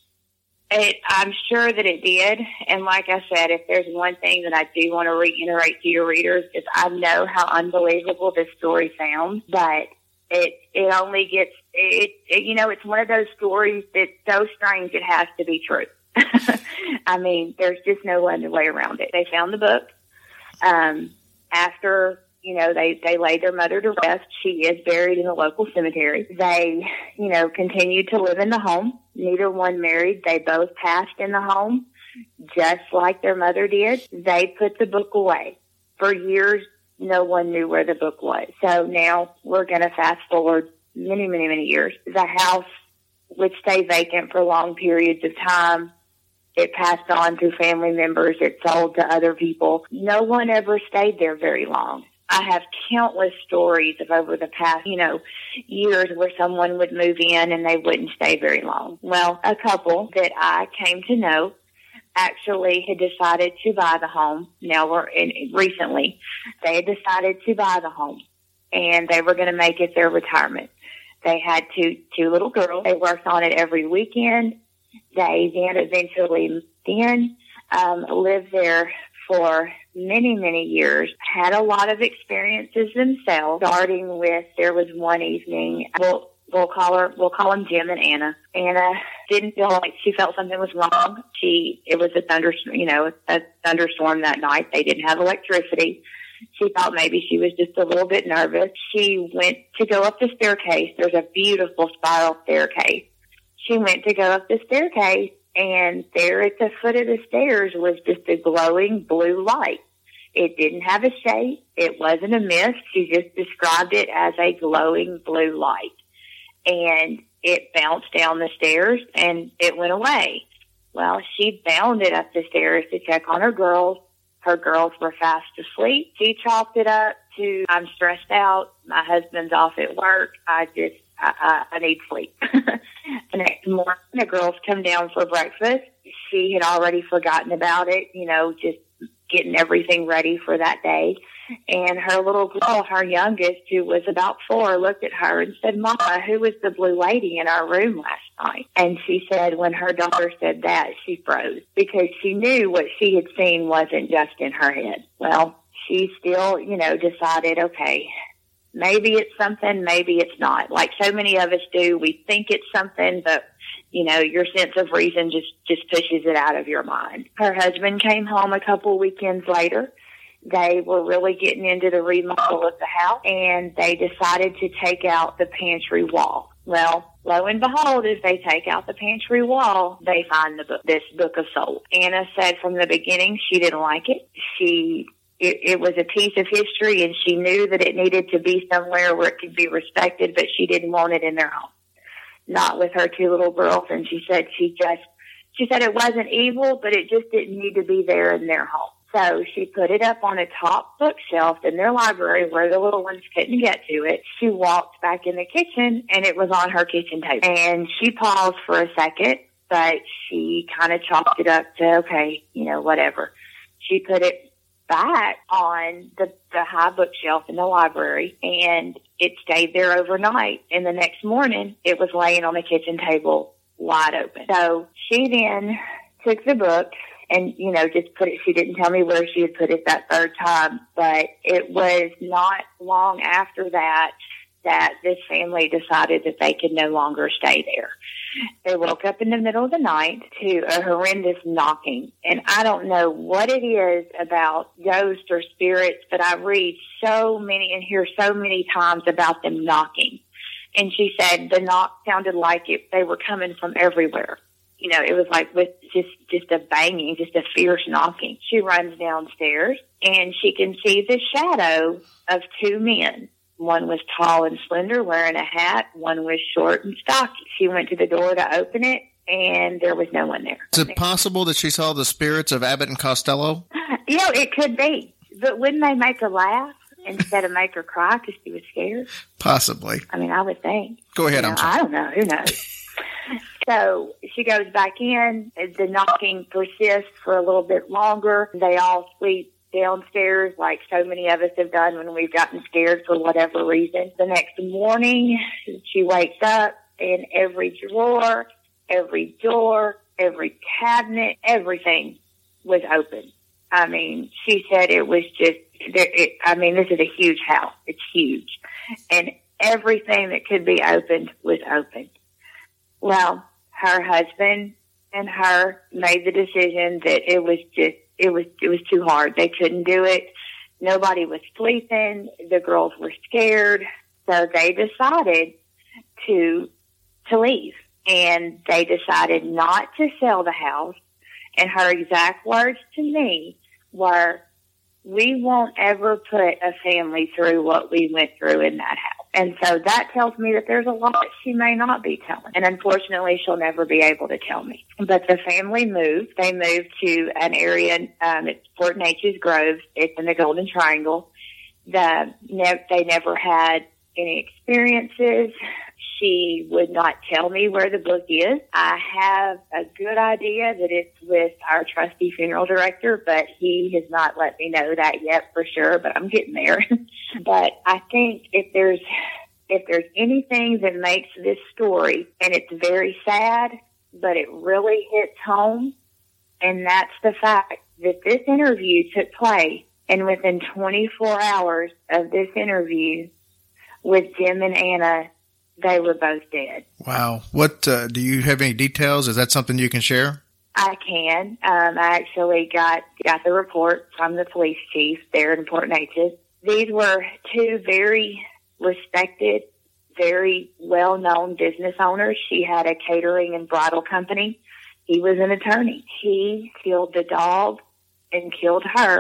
It, I'm sure that it did. And like I said, if there's one thing that I do want to reiterate to your readers is I know how unbelievable this story sounds, but it it only gets, it, it you know, it's one of those stories that's so strange it has to be true. I mean, there's just no other way around it. They found the book. Um, after, you know, they, they laid their mother to rest. She is buried in a local cemetery. They, you know, continued to live in the home. Neither one married. They both passed in the home, just like their mother did. They put the book away. For years, no one knew where the book was. So now we're going to fast forward many, many, many years. The house would stay vacant for long periods of time. It passed on to family members. It sold to other people. No one ever stayed there very long. I have countless stories of over the past, you know, years where someone would move in and they wouldn't stay very long. Well, a couple that I came to know actually had decided to buy the home. Now we're in, recently, they had decided to buy the home and they were going to make it their retirement. They had two, two little girls. They worked on it every weekend. They then eventually then um, lived there for many, many years, had a lot of experiences themselves, starting with, there was one evening, we'll, we'll call her, we'll call them Jim and Anna. Anna didn't feel like she felt something was wrong. She, it was a thunderstorm, you know, a thunderstorm that night. They didn't have electricity. She thought maybe she was just a little bit nervous. She went to go up the staircase. There's a beautiful spiral staircase. She went to go up the staircase, and there at the foot of the stairs was just a glowing blue light. It didn't have a shape. It wasn't a mist. She just described it as a glowing blue light. and it bounced down the stairs and it went away. Well, she bounded up the stairs to check on her girls. Her girls were fast asleep. She chalked it up to, I'm stressed out. My husband's off at work. I just, I, I, I need sleep. The next morning, the girls come down for breakfast. She had already forgotten about it, you know, just getting everything ready for that day. And her little girl, her youngest, who was about four, looked at her and said, Mama, who was the blue lady in our room last night? And she said when her daughter said that, she froze because she knew what she had seen wasn't just in her head. Well, she still, you know, decided, okay, maybe it's something, maybe it's not. Like so many of us do, we think it's something, but you know, your sense of reason just, just pushes it out of your mind. Her husband came home a couple weekends later. They were really getting into the remodel of the house, and they decided to take out the pantry wall. Well, lo and behold, as they take out the pantry wall, they find the book, this book of souls. Anna said from the beginning she didn't like it. She it, it was a piece of history, and she knew that it needed to be somewhere where it could be respected, but she didn't want it in their home. Not with her two little girls, and she said she just, she said it wasn't evil, but it just didn't need to be there in their home. So she put it up on a top bookshelf in their library where the little ones couldn't get to it. She walked back in the kitchen, and it was on her kitchen table. And she paused for a second, but she kind of chalked it up to, okay, you know, whatever. She put it back on the, the high bookshelf in the library, and it stayed there overnight. And the next morning, it was laying on the kitchen table wide open. So she then took the book and, you know, just put it, she didn't tell me where she had put it that third time, but it was not long after that that this family decided that they could no longer stay there. They woke up in the middle of the night to a horrendous knocking. And I don't know what it is about ghosts or spirits, but I read so many and hear so many times about them knocking. And she said the knock sounded like it, they were coming from everywhere. You know, it was like with just, just a banging, just a fierce knocking. She runs downstairs and she can see the shadow of two men. One was tall and slender, wearing a hat. One was short and stocky. She went to the door to open it, and there was no one there. Is it possible that she saw the spirits of Abbott and Costello? You know, it could be. But wouldn't they make her laugh instead of make her cry because she was scared? Possibly. I mean, I would think. Go ahead. You know, I'm sorry. I don't know. Who knows? So she goes back in. The knocking persists for a little bit longer. They all sleep downstairs like so many of us have done when we've gotten scared for whatever reason. The next morning, she wakes up and every drawer, every door, every cabinet, everything was open. I mean, she said it was just, it, I mean, this is a huge house. It's huge. And everything that could be opened was open. Well, her husband and her made the decision that it was just, It was, it was too hard. They couldn't do it. Nobody was sleeping. The girls were scared. So they decided to, to leave. And they decided not to sell the house. And her exact words to me were, we won't ever put a family through what we went through in that house. And so that tells me that there's a lot that she may not be telling. And unfortunately, she'll never be able to tell me. But the family moved. They moved to an area, um, it's Fort Neches Grove. It's in the Golden Triangle. The, ne- they never had any experiences. She would not tell me where the book is. I have a good idea that it's with our trusty funeral director, but he has not let me know that yet for sure, but I'm getting there. But I think if there's, if there's anything that makes this story, and it's very sad, but it really hits home, and that's the fact that this interview took place, and within twenty-four hours of this interview with Jim and Anna, they were both dead. Wow. What, uh, do you have any details? Is that something you can share? I can. Um, I actually got, got the report from the police chief there in Port Neches. These were two very respected, very well-known business owners. She had a catering and bridal company. He was an attorney. He killed the dog and killed her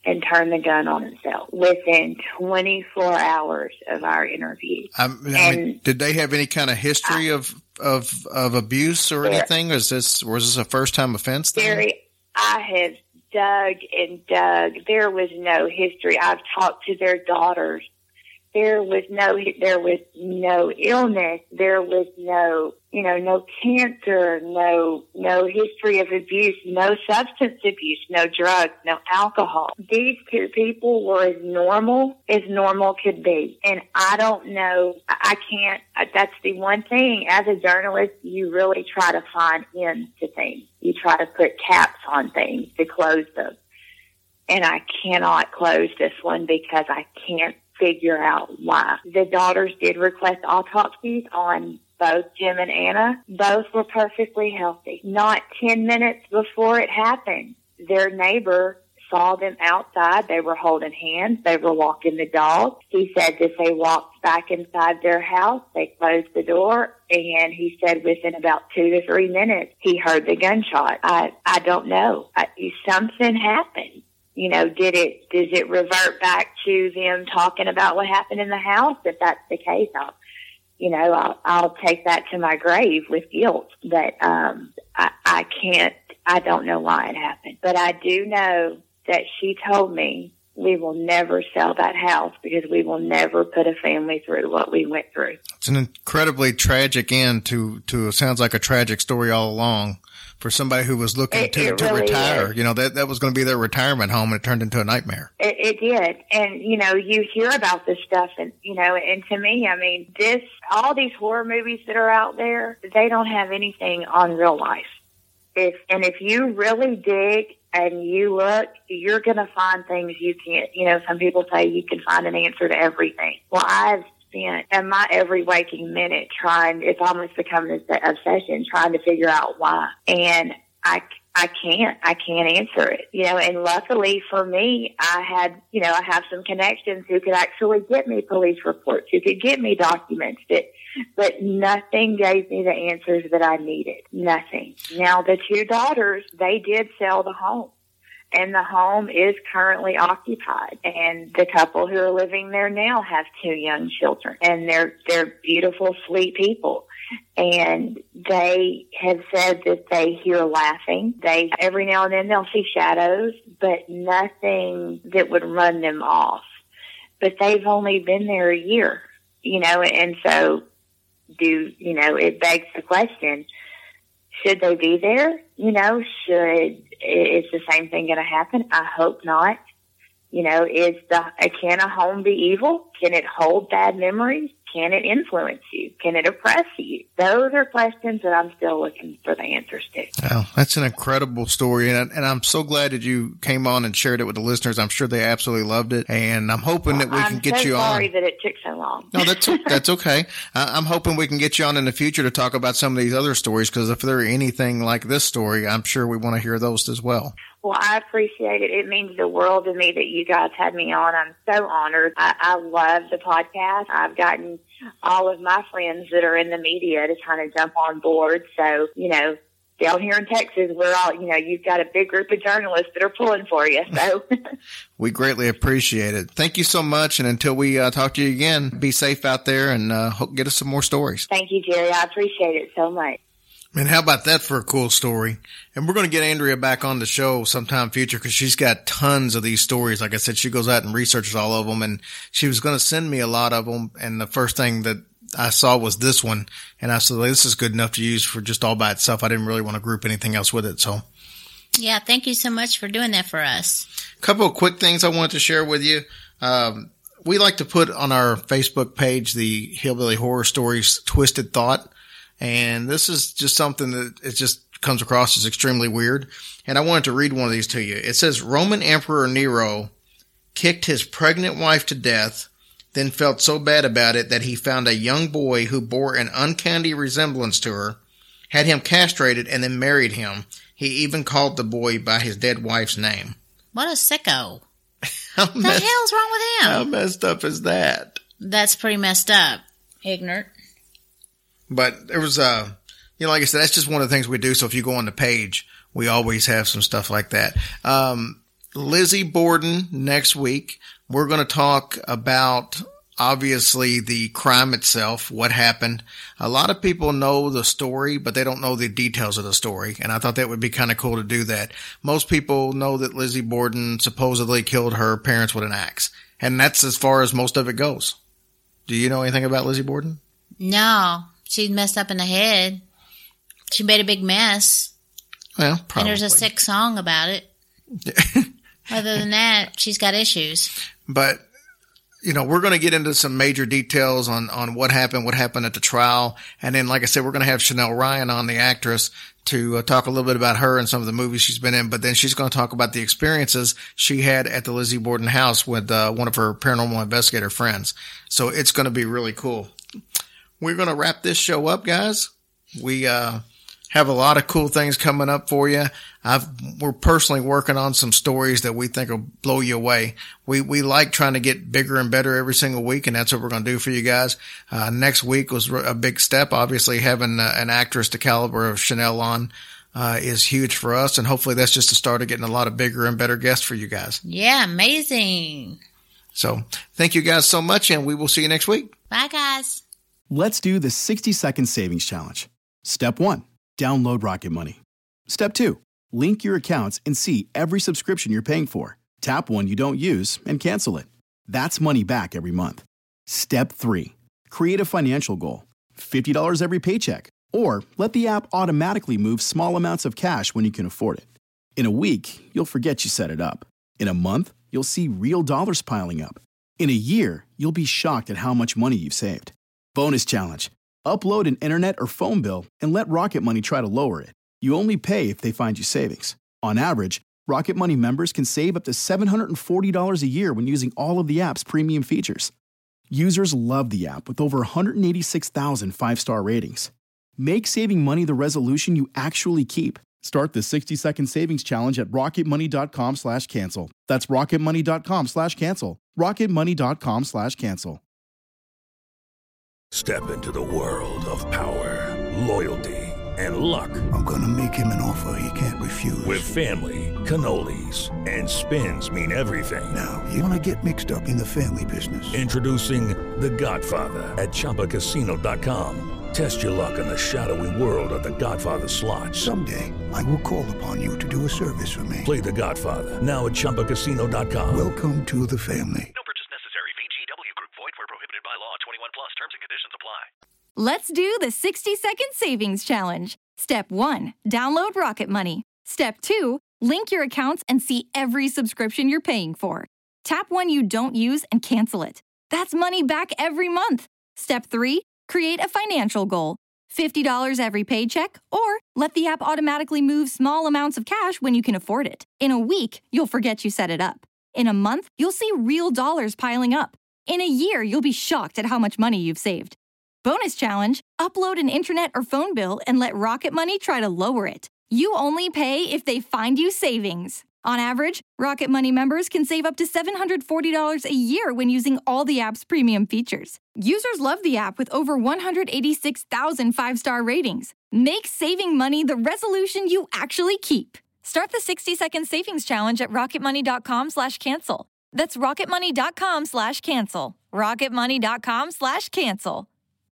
and turned the gun on himself within twenty-four hours of our interview. I mean, I mean, did they have any kind of history I, of, of, of abuse or anything? Is this, was this a first time offense thing? Gary, I have dug and dug. There was no history. I've talked to their daughters. There was no, there was no illness. There was no, you know, no cancer, no, no history of abuse, no substance abuse, no drugs, no alcohol. These two people were as normal as normal could be. And I don't know, I can't, that's the one thing as a journalist, you really try to find ends to things. You try to put caps on things to close them. And I cannot close this one because I can't figure out why. The daughters did request autopsies on both Jim and Anna. Both were perfectly healthy. Not ten minutes before it happened, their neighbor saw them outside. They were holding hands. They were walking the dog. He said that they walked back inside their house. They closed the door, and he said within about two to three minutes, he heard the gunshot. I, I don't know. I, something happened. You know, did it, does it revert back to them talking about what happened in the house? If that's the case, I'll, you know, I'll, I'll take that to my grave with guilt. But, um, I, I can't, I don't know why it happened. But I do know that she told me we will never sell that house because we will never put a family through what we went through. It's an incredibly tragic end to, to, it sounds like a tragic story all along. For somebody who was looking it, to, it to really retire, is. you know, that, that was going to be their retirement home, and it turned into a nightmare. It, it did. And, you know, you hear about this stuff and, you know, and to me, I mean, this, all these horror movies that are out there, they don't have anything on real life. If, and if you really dig and you look, you're going to find things you can't, you know, some people say you can find an answer to everything. Well, I've spent in my every waking minute trying, it's almost become this obsession, trying to figure out why. And I, I can't, I can't answer it, you know, and luckily for me, I had, you know, I have some connections who could actually get me police reports, who could get me documents that, but nothing gave me the answers that I needed. Nothing. Now the two daughters, they did sell the home. And the home is currently occupied. And the couple who are living there now have two young children. And they're, they're beautiful, sweet people. And they have said that they hear laughing. They, every now and then they'll see shadows, but nothing that would run them off. But they've only been there a year, you know, and so do, you know, it begs the question, should they be there? You know, should, is the same thing going to happen? I hope not. You know, is the, can a home be evil? Can it hold bad memories? Can it influence you? Can it oppress you? Those are questions that I'm still looking for the answers to. Wow, that's an incredible story. And, and I'm so glad that you came on and shared it with the listeners. I'm sure they absolutely loved it. And I'm hoping that we well, can get so you on. I'm sorry that it took so long. No, that's, that's okay. Uh, I'm hoping we can get you on in the future to talk about some of these other stories, because if they're anything like this story, I'm sure we want to hear those as well. Well, I appreciate it. It means the world to me that you guys had me on. I'm so honored. I, I love the podcast. I've gotten all of my friends that are in the media to kind of jump on board. So, you know, down here in Texas, we're all, you know, you've got a big group of journalists that are pulling for you. So we greatly appreciate it. Thank you so much. And until we uh, talk to you again, be safe out there and uh, hope, get us some more stories. Thank you, Jerry. I appreciate it so much. And how about that for a cool story? And we're going to get Andrea back on the show sometime future, because she's got tons of these stories. Like I said, she goes out and researches all of them, and she was going to send me a lot of them. And the first thing that I saw was this one. And I said, well, this is good enough to use for just all by itself. I didn't really want to group anything else with it. So yeah, thank you so much for doing that for us. A couple of quick things I wanted to share with you. Um, we like to put on our Facebook page the Hillbilly Horror Stories Twisted Thought. And this is just something that it just comes across as extremely weird. And I wanted to read one of these to you. It says, Roman Emperor Nero kicked his pregnant wife to death, then felt so bad about it that he found a young boy who bore an uncanny resemblance to her, had him castrated, and then married him. He even called the boy by his dead wife's name. What a sicko. How the messed, hell's wrong with him? How messed up is that? That's pretty messed up. Ignorant. But there was, uh, you know, like I said, that's just one of the things we do. So if you go on the page, we always have some stuff like that. Um, Lizzie Borden next week. We're going to talk about, obviously, the crime itself, what happened. A lot of people know the story, but they don't know the details of the story. And I thought that would be kind of cool to do that. Most people know that Lizzie Borden supposedly killed her parents with an axe. And that's as far as most of it goes. Do you know anything about Lizzie Borden? No. She's messed up in the head. She made a big mess. Well, probably. And there's a sick song about it. Other than that, she's got issues. But, you know, we're going to get into some major details on, on what happened, what happened at the trial. And then, like I said, we're going to have Chanel Ryan on, the actress, to uh, talk a little bit about her and some of the movies she's been in. But then she's going to talk about the experiences she had at the Lizzie Borden house with uh, one of her paranormal investigator friends. So it's going to be really cool. We're going to wrap this show up, guys. We uh have a lot of cool things coming up for you. I've, we're personally working on some stories that we think will blow you away. We, we like trying to get bigger and better every single week, and that's what we're going to do for you guys. Uh, next week was a big step. Obviously, having uh, an actress the caliber of Chanel on, uh, is huge for us. And hopefully that's just the start of getting a lot of bigger and better guests for you guys. Yeah, amazing. So thank you guys so much, and we will see you next week. Bye, guys. Let's do the sixty second savings challenge. Step one. Download Rocket Money. Step two, link your accounts and see every subscription you're paying for. Tap one you don't use and cancel it. That's money back every month. Step three, create a financial goal. fifty dollars every paycheck. Or let the app automatically move small amounts of cash when you can afford it. In a week, you'll forget you set it up. In a month, you'll see real dollars piling up. In a year, you'll be shocked at how much money you've saved. Bonus challenge. Upload an internet or phone bill and let Rocket Money try to lower it. You only pay if they find you savings. On average, Rocket Money members can save up to seven hundred forty dollars a year when using all of the app's premium features. Users love the app with over one hundred eighty-six thousand five-star ratings. Make saving money the resolution you actually keep. Start the sixty second savings challenge at rocketmoney.com slash cancel. That's rocketmoney.com slash cancel. rocketmoney.com slash cancel. Step into the world of power, loyalty, and luck. I'm gonna make him an offer he can't refuse. With family, cannolis, and spins mean everything. Now, you wanna get mixed up in the family business. Introducing The Godfather at Chumba Casino dot com. Test your luck in the shadowy world of The Godfather slot. Someday, I will call upon you to do a service for me. Play The Godfather, now at Chumba Casino dot com. Welcome to the family. No purchase necessary. V G W Group. Void where prohibited by law. twenty-one plus. Terms and conditions apply. Let's do the sixty second savings challenge. Step one, download Rocket Money. Step two, link your accounts and see every subscription you're paying for. Tap one you don't use and cancel it. That's money back every month. Step three, create a financial goal. fifty dollars every paycheck, or let the app automatically move small amounts of cash when you can afford it. In a week, you'll forget you set it up. In a month, you'll see real dollars piling up. In a year, you'll be shocked at how much money you've saved. Bonus challenge, upload an internet or phone bill and let Rocket Money try to lower it. You only pay if they find you savings. On average, Rocket Money members can save up to seven hundred forty dollars a year when using all the app's premium features. Users love the app with over one hundred eighty-six thousand five-star ratings. Make saving money the resolution you actually keep. Start the sixty second savings challenge at rocketmoney.com slash cancel. That's rocketmoney.com slash cancel. rocketmoney.com slash cancel.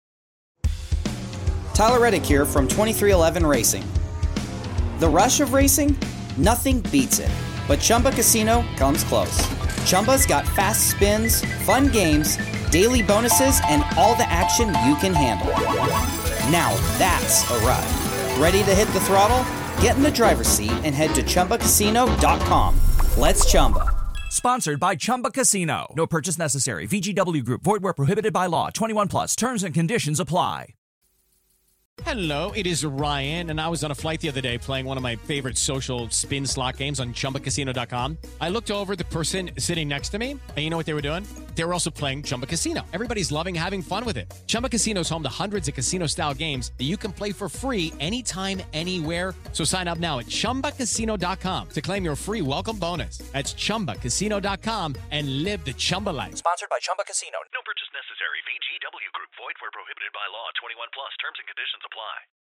Tyler Reddick here from twenty-three eleven Racing. The rush of racing? Nothing beats it. But Chumba Casino comes close. Chumba's got fast spins, fun games, daily bonuses, and all the action you can handle. Now that's a ride. Ready to hit the throttle? Get in the driver's seat and head to Chumba Casino dot com. Let's Chumba. Sponsored by Chumba Casino. No purchase necessary. V G W Group. Void where prohibited by law. twenty-one plus. Terms and conditions apply. Hello, it is Ryan, and I was on a flight the other day playing one of my favorite social spin slot games on Chumba Casino dot com. I looked over at the person sitting next to me, and you know what they were doing? They were also playing Chumba Casino. Everybody's loving having fun with it. Chumba Casino is home to hundreds of casino-style games that you can play for free anytime, anywhere. So sign up now at Chumba Casino dot com to claim your free welcome bonus. That's Chumba Casino dot com and live the Chumba life. Sponsored by Chumba Casino. No purchase necessary. V G W Group. Void where prohibited by law. twenty-one plus. Terms and conditions apply.